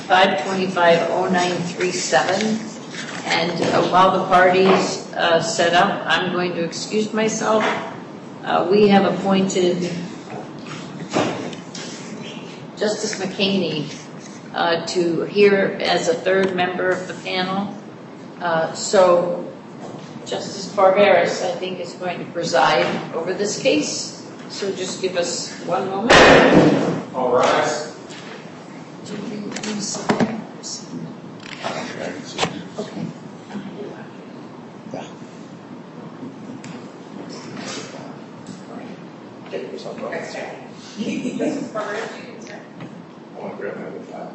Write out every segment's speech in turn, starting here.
5250937. And while the parties set up, I'm going to excuse myself. We have appointed Justice McKinney to hear as a third member of the panel. So Justice Barberis, I think, is going to preside over this case. So just give us one moment. All rise. Okay. I want to grab my other file.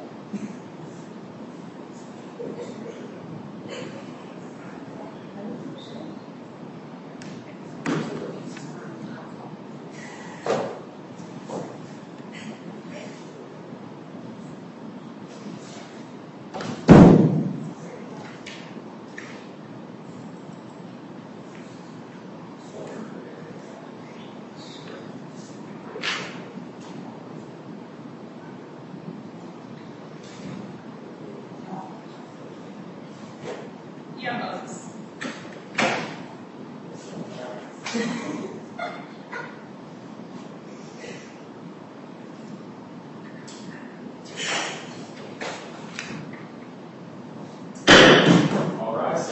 All rise.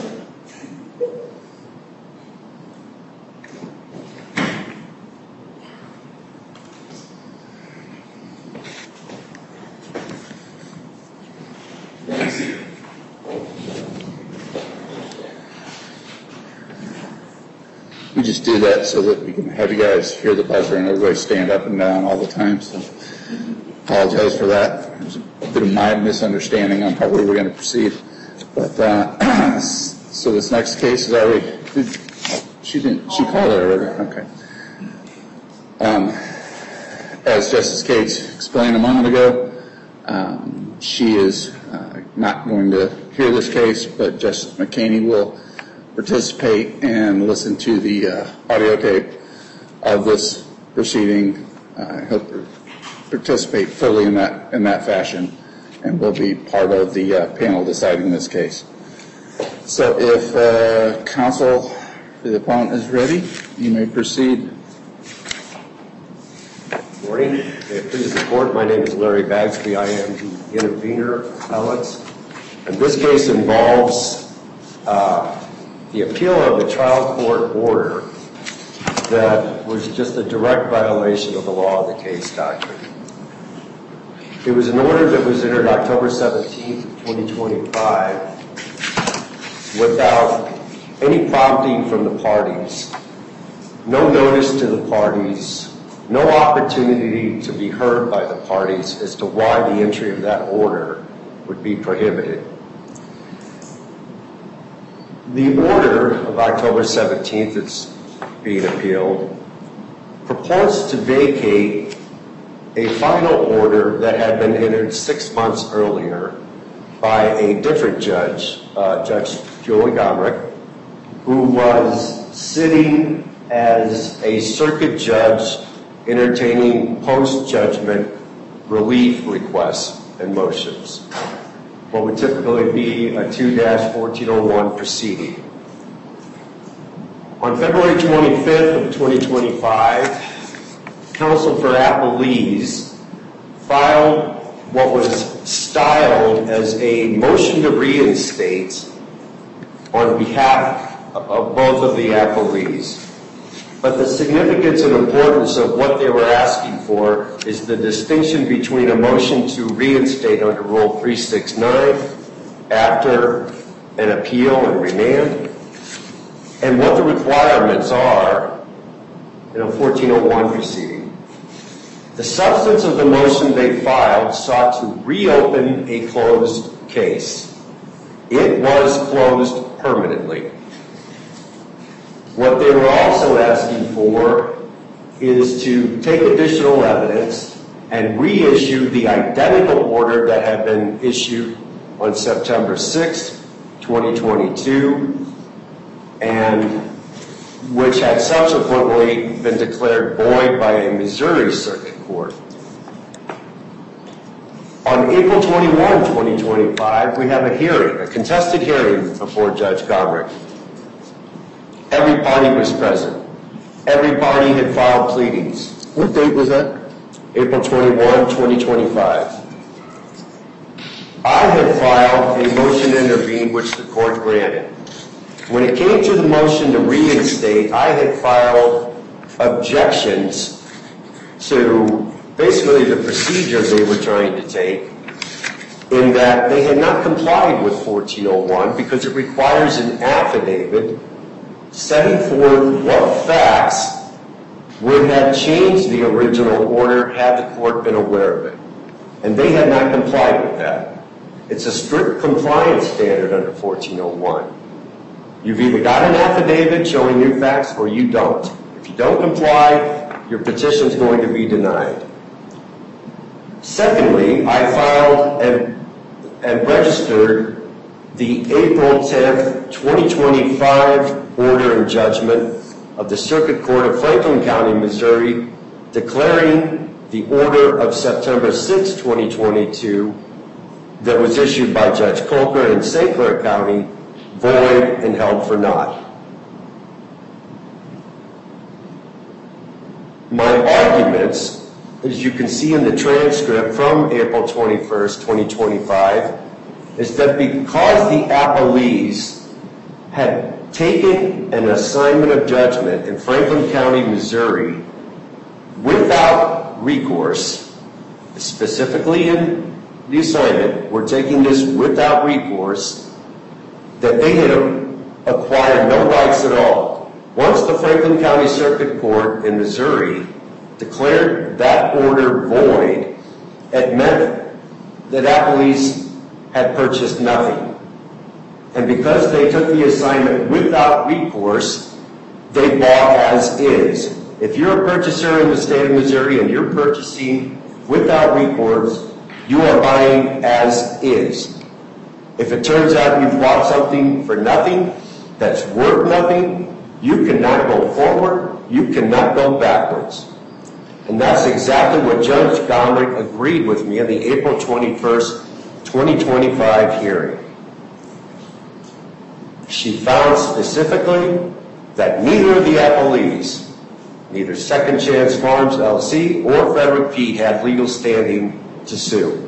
We just do that so that we can have you guys hear the buzzer and everybody stand up and down all the time. So apologize for that. There's a bit of my misunderstanding on how we were going to proceed. But so this next case is already. She called it already. Okay. As Justice Cates explained a moment ago, she is not going to hear this case, but Justice McKinney will participate and listen to the audio tape of this proceeding. He'll participate fully in that fashion, and will be part of the panel deciding this case. So if counsel for the opponent is ready, you may proceed. Good morning. May it please the court, my name is Larry Bagsby. I am the intervener appellate. And this case involves the appeal of the trial court order that was just a direct violation of the law of the case doctrine. It was an order that was entered October 17th, 2025 without any prompting from the parties, no notice to the parties, no opportunity to be heard by the parties as to why the entry of that order would be prohibited. The order of October 17th that's being appealed purports to vacate a final order that had been entered 6 months earlier by a different judge, Judge Joey Gomrick, who was sitting as a circuit judge entertaining post-judgment relief requests and motions. What would typically be a 2-1401 proceeding. On February 25th of 2025, counsel for appellees filed what was styled as a motion to reinstate on behalf of both of the appellees. But the significance and importance of what they were asking for is the distinction between a motion to reinstate under Rule 369 after an appeal and remand, and what the requirements are in a 1401 proceeding. The substance of the motion they filed sought to reopen a closed case. It was closed permanently. What they were also asking for is to take additional evidence and reissue the identical order that had been issued on September 6th, 2022, and which had subsequently been declared void by a Missouri Circuit Court. On on April 21, 2025, we have a hearing, a contested hearing before Judge Gomrich. Every party was present. Every party had filed pleadings. What date was that? April 21, 2025. I had filed a motion to intervene, which the court granted. When it came to the motion to reinstate, I had filed objections to basically the procedure they were trying to take, in that they had not complied with 1401 because it requires an affidavit setting forth what facts would have changed the original order had the court been aware of it. And they had not complied with that. It's a strict compliance standard under 1401. You've either got an affidavit showing new facts or you don't. If you don't comply, your petition is going to be denied. Secondly, I filed and registered the April 10th, 2025 order and judgment of the Circuit Court of Franklin County, Missouri, declaring the order of September 6, 2022 that was issued by Judge Colker in St. Clair County void and held for naught. My arguments, as you can see in the transcript from April 21st, 2025, is that because the appellees had taken an assignment of judgment in Franklin County, Missouri, without recourse, specifically in the assignment, we're taking this without recourse, that they had acquired no rights at all. Once the Franklin County Circuit Court in Missouri declared that order void, it meant that appellees had purchased nothing. And because they took the assignment without recourse, they bought as is. If you're a purchaser in the state of Missouri and you're purchasing without recourse, you are buying as is. If it turns out you've bought something for nothing, that's worth nothing, you cannot go forward, you cannot go backwards. And that's exactly what Judge Gomrich agreed with me in the April 21st, 2025 hearing. She found specifically that neither of the appellees, neither Second Chance Farms LLC or Frederick Pete, had legal standing to sue.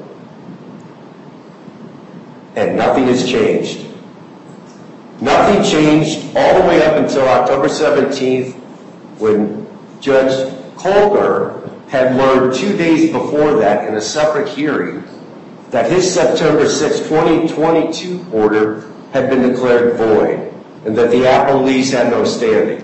And nothing has changed. Nothing changed all the way up until October 17th, when Judge Colker had learned 2 days before that in a separate hearing that his September 6, 2022 order had been declared void and that the appellees had no standing.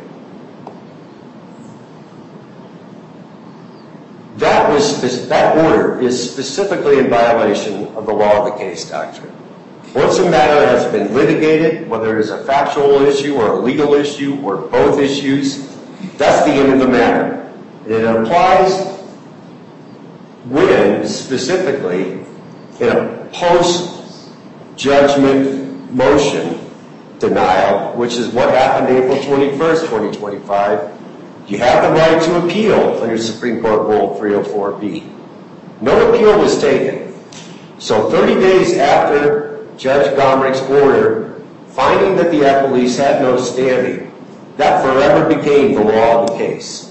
That order is specifically in violation of the law of the case doctrine. Once a matter has been litigated, whether it is a factual issue or a legal issue or both issues, that's the end of the matter. And it applies when, specifically, in a post-judgment motion denial, which is what happened April 21st, 2025, you have the right to appeal under Supreme Court Rule 304B. No appeal was taken. So 30 days after Judge Gomrich's order, finding that the appellees had no standing, that forever became the law of the case.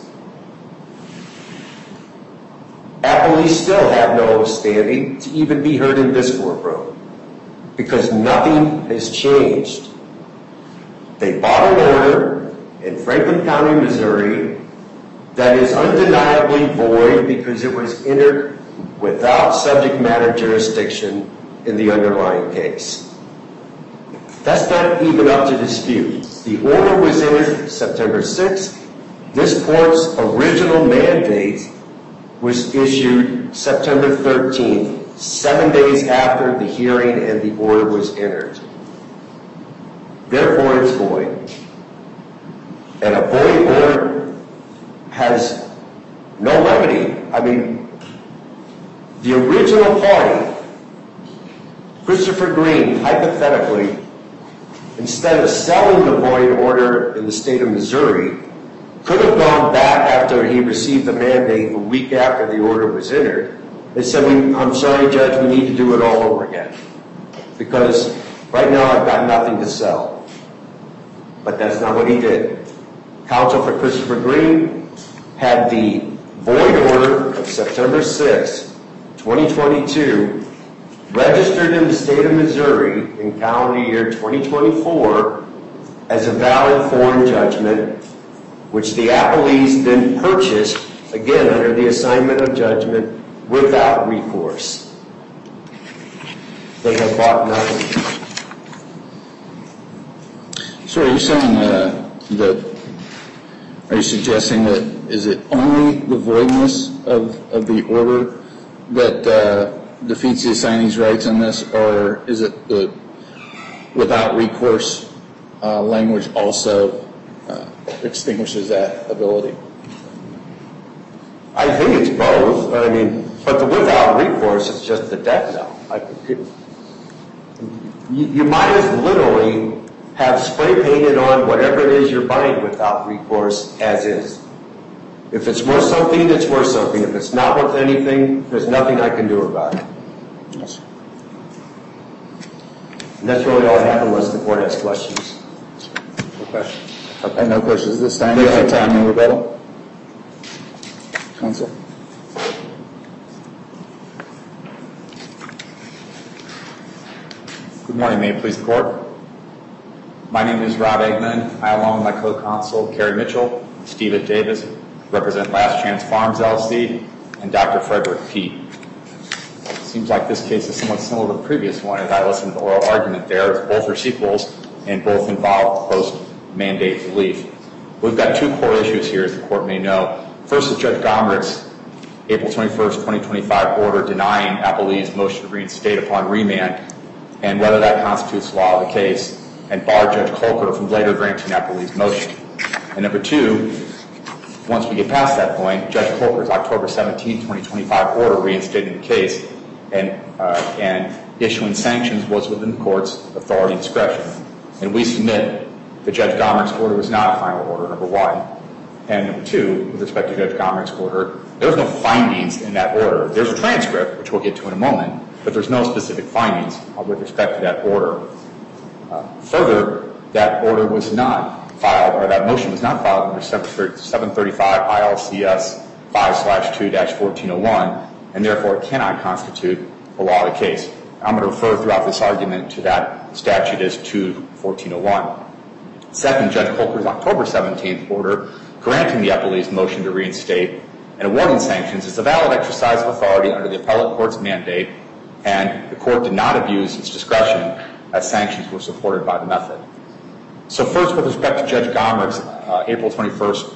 Appellees still have no standing to even be heard in this courtroom because nothing has changed. They bought an order in Franklin County, Missouri that is undeniably void because it was entered without subject matter jurisdiction in the underlying case. That's not even up to dispute. The order was entered September 6th. This court's original mandate was issued September 13th, 7 days after the hearing and the order was entered. Therefore, it's void. And a void order has no remedy. I mean, the original party, Christopher Green, hypothetically, instead of selling the void order in the state of Missouri, could have gone back after he received the mandate a week after the order was entered They said, I'm sorry, Judge, we need to do it all over again. Because right now I've got nothing to sell. But that's not what he did. Counsel for Christopher Green had the void order of September 6, 2022, registered in the state of Missouri in calendar year 2024 as a valid foreign judgment, which the appellees then purchased, again under the assignment of judgment, without recourse. They had bought nothing. So are you saying are you suggesting that is it only the voidness of the order that defeats the assignee's rights in this, or is it the without recourse language also extinguishes that ability? I think it's both. I mean, but the without recourse is just the death knell. You might as literally have spray painted on whatever it is you're buying without recourse as is. If it's worth something, it's worth something. If it's not worth anything, there's nothing I can do about it. Yes. And that's really all I have unless the board has questions. No questions. Okay, no questions this time. Do you have time in rebuttal? Counsel? Good morning, may it please the court. My name is Rob Eggman. I, along with my co-counsel, Carrie Mitchell, Steve Davis, represent Last Chance Farms, LLC, and Dr. Frederick Peete. It seems like this case is somewhat similar to the previous one, as I listened to the oral argument there. Both are sequels, and both involve post-mandate relief. We've got two core issues here, as the court may know. First is Judge Gomrich's April 21st, 2025 order denying appellee's motion to reinstate upon remand, and whether that constitutes law of the case, and bar Judge Kolker from later granting appellee's motion. And number two, once we get past that point, Judge Kolker's October 17, 2025 order reinstating the case and issuing sanctions was within the court's authority and discretion. And we submit that Judge Gomrich's order was not a final order, number one. And number two, with respect to Judge Gomrich's order, there's no findings in that order. There's a transcript, which we'll get to in a moment, but there's no specific findings with respect to that order. Further, that order was not filed, or that motion was not filed under 735 ILCS 5/2-1401, and therefore it cannot constitute a law of the case. I'm going to refer throughout this argument to that statute as 2-1401. Second, Judge Kolker's October 17th order granting the appellee's motion to reinstate and awarding sanctions is a valid exercise of authority under the appellate court's mandate, and the court did not abuse its discretion as sanctions were supported by the method. So first, with respect to Judge Gomrich's April 21st,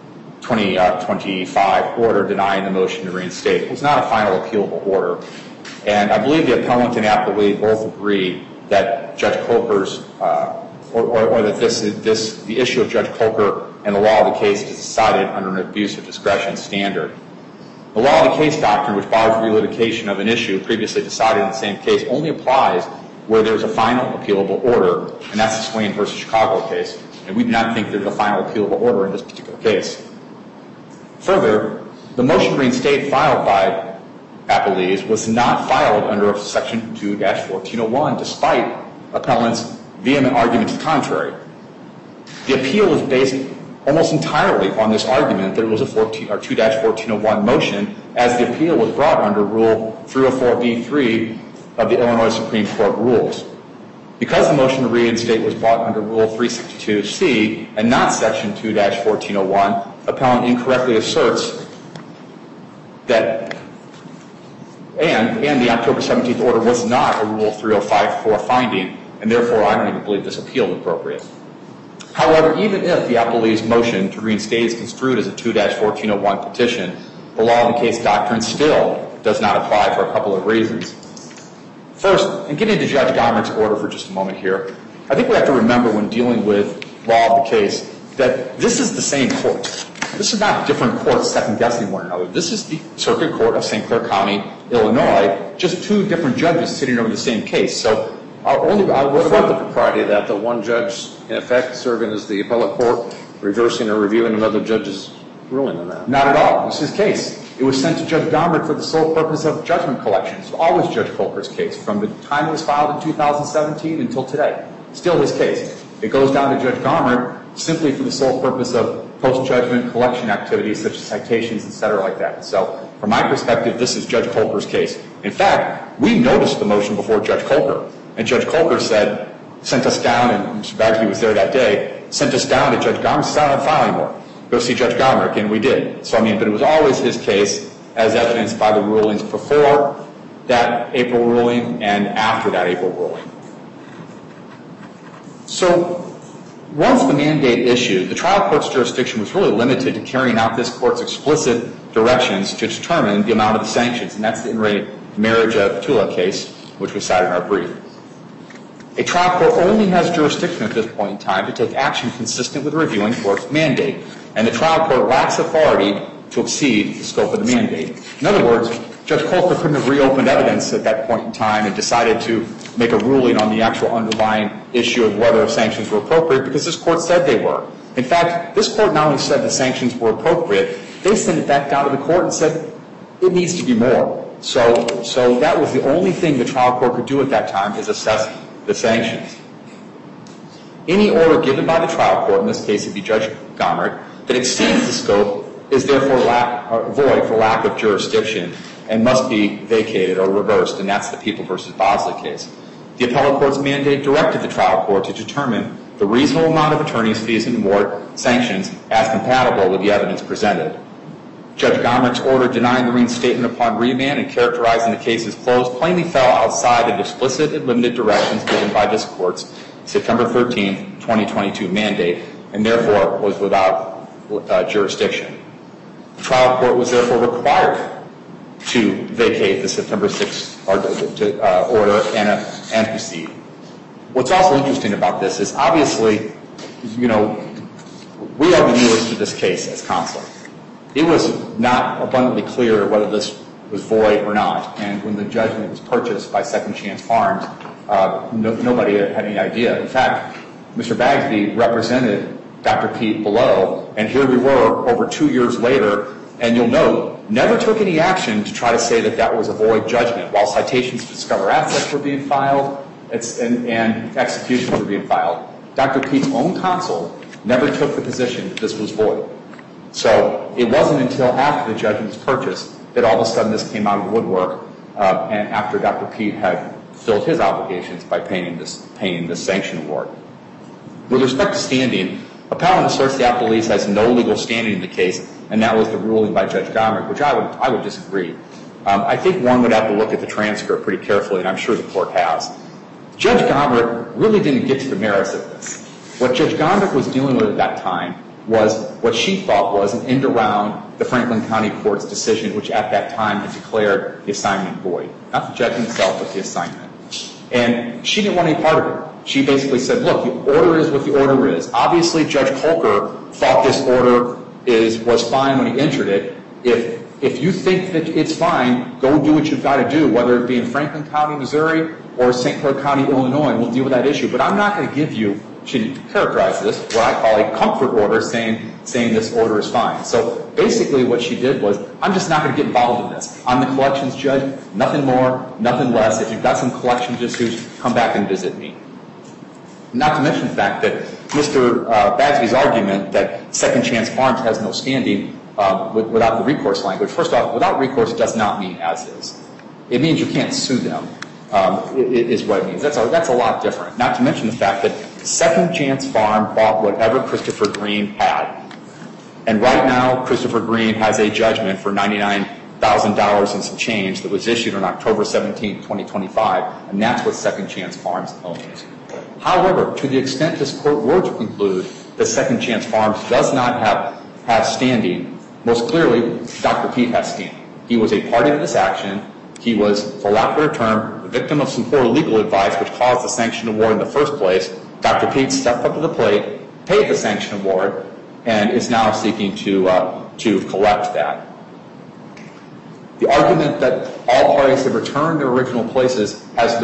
2025 order denying the motion to reinstate, it was not a final appealable order. And I believe the appellant and appellee both agree that Judge Kolker's, or that the issue of Judge Kolker and the law of the case is decided under an abuse of discretion standard. The law of the case doctrine, which bars relitigation of an issue previously decided in the same case, only applies where there's a final appealable order, and that's the Swain versus Chicago case. And we do not think there's a final appealable order in this particular case. Further, the motion to reinstate filed by appellees was not filed under Section 2-1401, despite appellant's vehement argument to the contrary. The appeal is based almost entirely on this argument that it was a 2-1401 motion, as the appeal was brought under Rule 304b-3 of the Illinois Supreme Court rules. Because the motion to reinstate was brought under Rule 362C and not Section 2-1401, appellant incorrectly asserts that, and the October 17th order was not a Rule 305-4 finding, and therefore I don't even believe this appeal is appropriate. However, even if the appellee's motion to reinstate is construed as a 2-1401 petition, the law of the case doctrine still does not apply for a couple of reasons. First, and getting into Judge Gomrich's order for just a moment here, I think we have to remember when dealing with law of the case that this is the same court. This is not different courts second-guessing one another. This is the Circuit Court of St. Clair County, Illinois, just two different judges sitting over the same case. So what about the propriety of that, the one judge, in effect, serving as the appellate court, reversing or reviewing another judge's ruling on that? Not at all. This is case. It was sent to Judge Gomert for the sole purpose of judgment collection. It's always Judge Colker's case from the time it was filed in 2017 until today. Still his case. It goes down to Judge Gomert simply for the sole purpose of post-judgment collection activities such as citations, et cetera, like that. So from my perspective, this is Judge Colker's case. In fact, we noticed the motion before Judge Colker, and Judge Colker sent us down, and Mr. Bagsby was there that day, sent us down to Judge Gomert, said, "I don't file anymore. Go see Judge Gomert," and we did. So, but it was always his case as evidenced by the rulings before that April ruling and after that April ruling. So once the mandate issued, the trial court's jurisdiction was really limited to carrying out this court's explicit directions to determine the amount of the sanctions, and that's the in re Marriage of Tula case, which we cited in our brief. A trial court only has jurisdiction at this point in time to take action consistent with the reviewing court's mandate, and the trial court lacks authority to exceed the scope of the mandate. In other words, Judge Colker couldn't have reopened evidence at that point in time and decided to make a ruling on the actual underlying issue of whether sanctions were appropriate because this court said they were. In fact, this court not only said the sanctions were appropriate, they sent it back down to the court and said it needs to be more. So that was the only thing the trial court could do at that time is assess the sanctions. Any order given by the trial court, in this case it would be Judge Gomert, that exceeds the scope is therefore void for lack of jurisdiction and must be vacated or reversed, and that's the People v. Bosley case. The appellate court's mandate directed the trial court to determine the reasonable amount of attorney's fees and award sanctions as compatible with the evidence presented. Judge Gomert's order denying the reinstatement upon remand and characterizing the case as closed plainly fell outside of explicit and limited directions given by this court's September 13, 2022 mandate, and therefore was without jurisdiction. The trial court was therefore required to vacate the September 6th order and proceed. What's also interesting about this is obviously, we are the newest to this case as counsel. It was not abundantly clear whether this was void or not, and when the judgment was purchased by Second Chance Farms, nobody had any idea. In fact, Mr. Bagsby represented Dr. Pete below, and here we were over 2 years later, and you'll note, never took any action to try to say that that was a void judgment. While citations to discover assets were being filed and executions were being filed, Dr. Pete's own counsel never took the position that this was void. So it wasn't until after the judgment was purchased that all of a sudden this came out of the woodwork, and after Dr. Pete had filled his obligations by paying this sanction award. With respect to standing, appellant asserts the appellee has no legal standing in the case, and that was the ruling by Judge Gomert, which I would disagree. I think one would have to look at the transcript pretty carefully, and I'm sure the court has. Judge Gomert really didn't get to the merits of this. What Judge Gomert was dealing with at that time was what she thought was an end around the Franklin County Court's decision, which at that time had declared the assignment void. Not the judgment itself, but the assignment. And she didn't want any part of it. She basically said, look, the order is what the order is. Obviously, Judge Colker thought this order was fine when he entered it. If you think that it's fine, go do what you've got to do, whether it be in Franklin County, Missouri, or St. Clair County, Illinois, and we'll deal with that issue. But I'm not going to give you, she characterized this, what I call a comfort order, saying this order is fine. So basically what she did was, I'm just not going to get involved in this. I'm the collections judge, nothing more, nothing less. If you've got some collections issues, come back and visit me. Not to mention the fact that Mr. Bagsby's argument that Second Chance Farms has no standing without the recourse language. First off, without recourse does not mean as is. It means you can't sue them, is what it means. That's a lot different. Not to mention the fact that Second Chance Farm bought whatever Christopher Green had. And right now, Christopher Green has a judgment for $99,000 and some change that was issued on October 17, 2025, and that's what Second Chance Farms owns. However, to the extent this court were to conclude that Second Chance Farms does not have standing, most clearly, Dr. Pete has standing. He was a party to this action. He was, for lack of a better term, the victim of some poor legal advice which caused the sanction award in the first place. Dr. Pete stepped up to the plate, paid the sanction award, and is now seeking to collect that. The argument that all parties have returned their original places has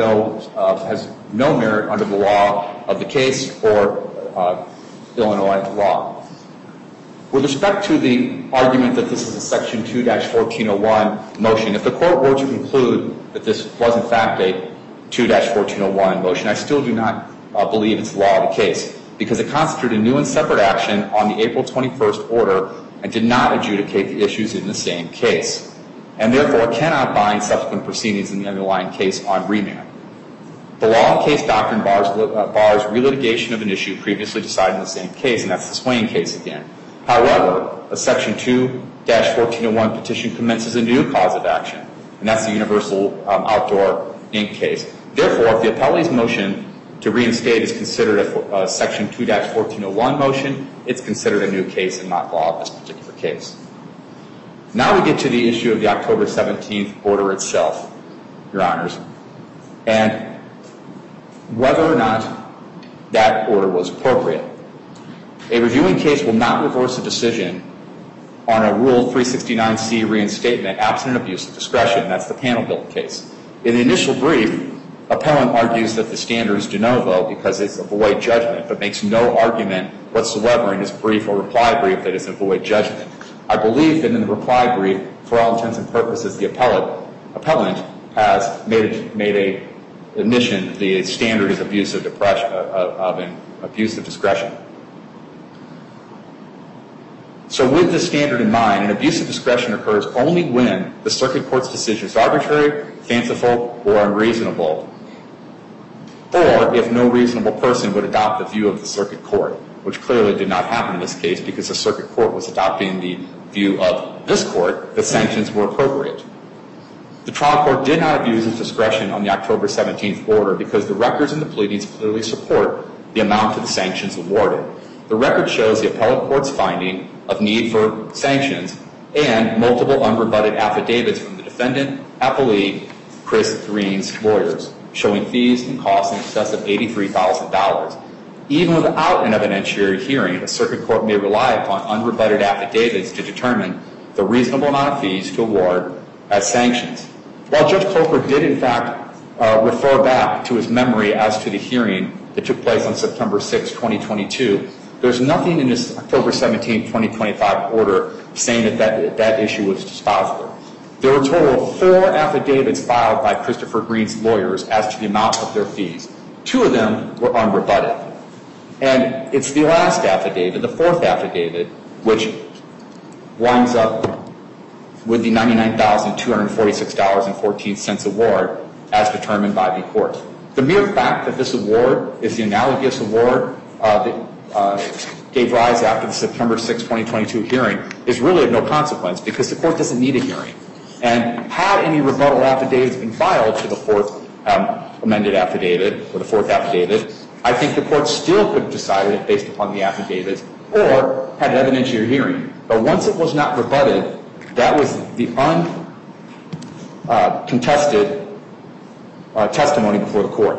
no merit under the law of the case or Illinois law. With respect to the argument that this is a Section 2-1401 motion, if the court were to conclude that this was in fact a 2-1401 motion, I still do not believe it's law of the case, because it constituted a new and separate action on the April 21st order and did not adjudicate the issues in the same case, and therefore cannot bind subsequent proceedings in the underlying case on remand. The law of the case doctrine bars relitigation of an issue previously decided in the same case, and that's the Swain case again. However, a Section 2-1401 petition commences a new cause of action, and that's the Universal Outdoor Inc. case. Therefore, if the appellee's motion to reinstate is considered a Section 2-1401 motion, it's considered a new case and not law of this particular case. Now we get to the issue of the October 17th order itself, Your Honors, and whether or not that order was appropriate. A reviewing case will not reverse a decision on a Rule 369C reinstatement absent abuse of discretion. That's the panel built case. In the initial brief, appellant argues that the standard is de novo because it's a void judgment, but makes no argument whatsoever in his brief or reply brief that it's a void judgment. I believe that in the reply brief, for all intents and purposes, the appellant has made a admission that the standard is abuse of discretion. So with this standard in mind, an abuse of discretion occurs only when the circuit court's decision is arbitrary, fanciful, or unreasonable, or if no reasonable person would adopt the view of the circuit court, which clearly did not happen in this case because the circuit court was adopting the view of this court that sanctions were appropriate. The trial court did not abuse its discretion on the October 17th order because the records and the pleadings clearly support the amount of the sanctions awarded. The record shows the appellate court's finding of need for sanctions and multiple unrebutted affidavits from the defendant, appellee, Chris Green's lawyers, showing fees and costs in excess of $83,000. Even without an evidentiary hearing, the circuit court may rely upon unrebutted affidavits to determine the reasonable amount of fees to award as sanctions. While Judge Coker did, in fact, refer back to his memory as to the hearing that took place on September 6, 2022, there's nothing in this October 17, 2025 order saying that issue was dispositive. There were a total of 4 affidavits filed by Christopher Green's lawyers as to the amount of their fees. 2 of them were unrebutted. And it's the last affidavit, the 4th affidavit, which winds up with the $99,246.14 award as determined by the court. The mere fact that this award is the analogous award that gave rise after the September 6, 2022 hearing is really of no consequence because the court doesn't need a hearing. And had any rebuttal affidavits been filed to the 4th amended affidavit or the 4th affidavit, I think the court still could have decided it based upon the affidavits or had an evidentiary hearing. But once it was not rebutted, that was the uncontested testimony before the court.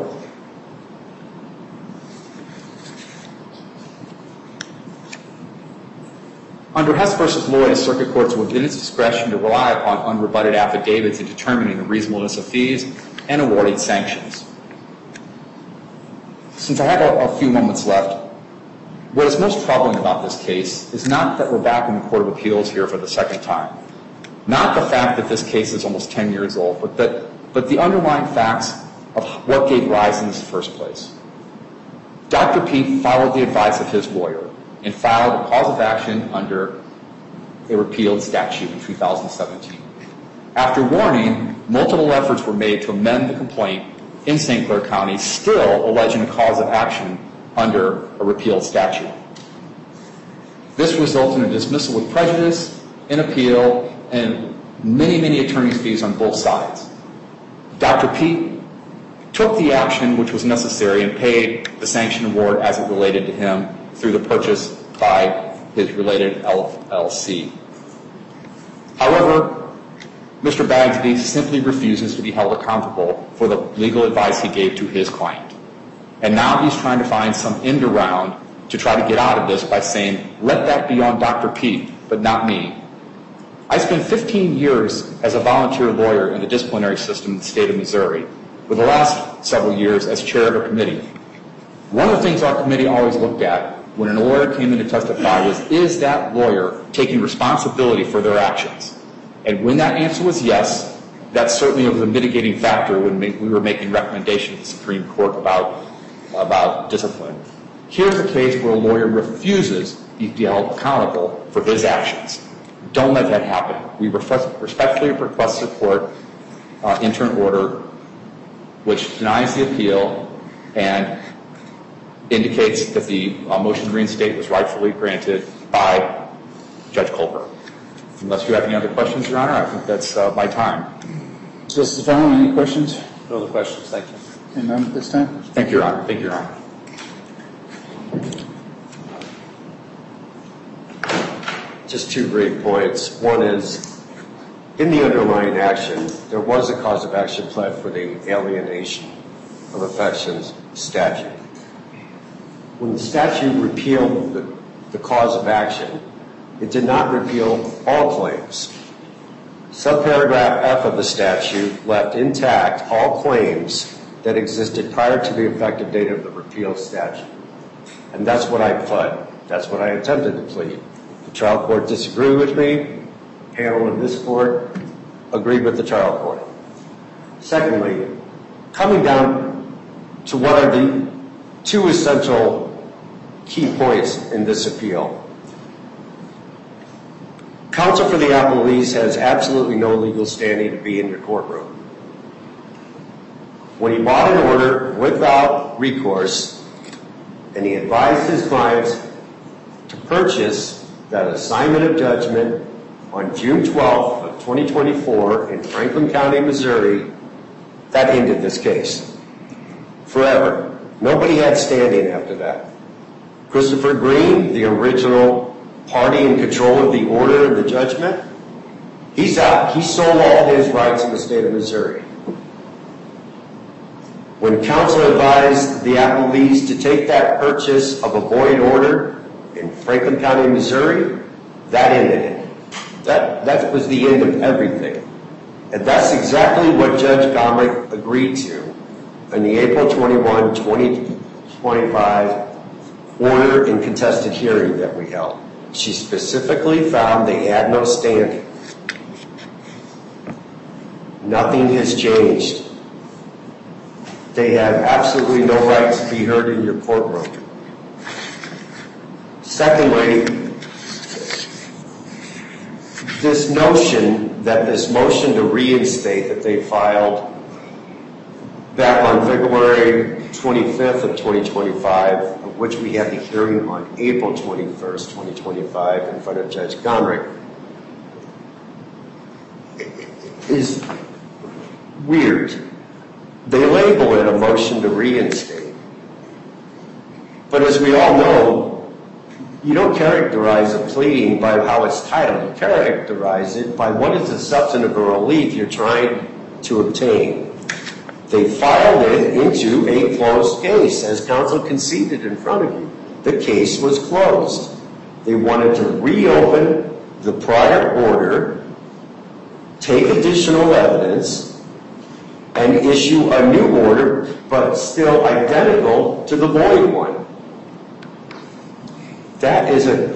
Under Hess v. Lloyd, a circuit court is within its discretion to rely upon unrebutted affidavits in determining the reasonableness of fees and awarding sanctions. Since I have a few moments left, what is most troubling about this case is not that we're back in the Court of Appeals here for the second time, not the fact that this case is almost 10 years old, but the underlying facts of what gave rise in this first place. Dr. Peete followed the advice of his lawyer and filed a cause of action under a repealed statute in 2017. After warning, multiple efforts were made to amend the complaint in St. Clair County, still alleging a cause of action under a repealed statute. This resulted in a dismissal with prejudice, an appeal, and many, many attorney's fees on both sides. Dr. Peete took the action which was necessary and paid the sanction award as it related to him through the purchase by his related LLC. However, Mr. Bagsby simply refuses to be held accountable for the legal advice he gave to his client. And now he's trying to find some end around to try to get out of this by saying, let that be on Dr. Peete, but not me. I spent 15 years as a volunteer lawyer in the disciplinary system in the state of Missouri, with the last several years as chair of a committee. One of the things our committee always looked at when a lawyer came in to testify was, is that lawyer taking responsibility for their actions? And when that answer was yes, that certainly was a mitigating factor when we were making recommendations to the Supreme Court about discipline. Here's a case where a lawyer refuses to be held accountable for his actions. Don't let that happen. We respectfully request support interim order which denies the appeal and indicates that the motion to reinstate was rightfully granted by Judge Colbert. Unless you have any other questions, Your Honor, I think that's my time. Justice Fallon, any questions? No other questions, thank you. Okay, none at this time? Thank you, Your Honor. Thank you, Your Honor. Just two brief points. One is, in the underlying action, there was a cause of action pled for the alienation of affections statute. When the statute repealed the cause of action, it did not repeal all claims. Subparagraph F of the statute left intact all claims that existed prior to the effective date of the repealed statute. And that's what I pled. That's what I attempted to plead. The trial court disagreed with me. The panel in this court agreed with the trial court. Secondly, coming down to what are the two essential key points in this appeal. Counsel for the appellees has absolutely no legal standing to be in your courtroom. When he bought an order without recourse and he advised his clients to purchase that assignment of judgment on June 12th of 2024 in Franklin County, Missouri, that ended this case. Forever. Nobody had standing after that. Christopher Green, the original party in control of the order and the judgment, he's out. He sold all his rights in the state of Missouri. When counsel advised the appellees to take that purchase of a void order in Franklin County, Missouri, that ended it. That was the end of everything. And that's exactly what Judge Gomrick agreed to in the April 21, 2025 order and contested hearing that we held. She specifically found they had no standing. Nothing has changed. They have absolutely no right to be heard in your courtroom. Secondly, this notion that this motion to reinstate that they filed back on February 25th of 2025, of which we had the hearing on April 21st, 2025 in front of Judge Gomrick, is weird. They label it a motion to reinstate. But as we all know, you don't characterize a pleading by how it's titled. You characterize it by what is the substantive relief you're trying to obtain. They filed it into a closed case, as counsel conceded in front of you. The case was closed. They wanted to reopen the prior order, take additional evidence, and issue a new order, but still identical to the void one. That is a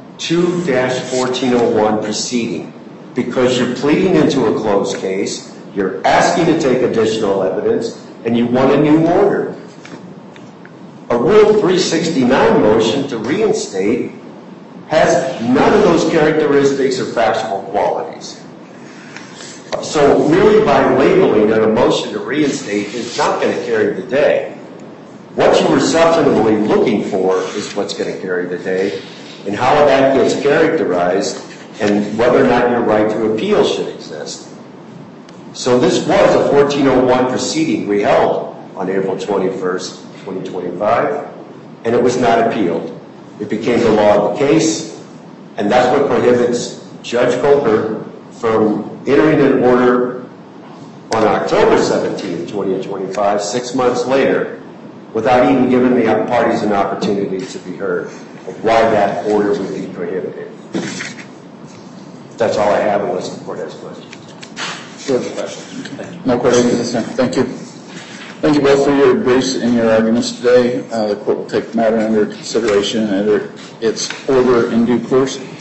2-1401 proceeding, because you're pleading into a closed case, you're asking to take additional evidence, and you want a new order. A Rule 369 motion to reinstate has none of those characteristics or factual qualities. So really, by labeling it a motion to reinstate is not going to carry the day. What you were substantively looking for is what's going to carry the day, and how that gets characterized, and whether or not your right to appeal should exist. So this was a 1401 proceeding we held on April 21st, 2025, and it was not appealed. It became the law of the case, and that's what prohibits Judge Coker from entering an order on October 17th, 2025, 6 months later, without even giving the parties an opportunity to be heard of why that order would be prohibited. That's all I have, unless the court has questions. No questions this time. Thank you. Thank you both for your briefs and your arguments today. The court will take the matter under consideration and enter its order in due course.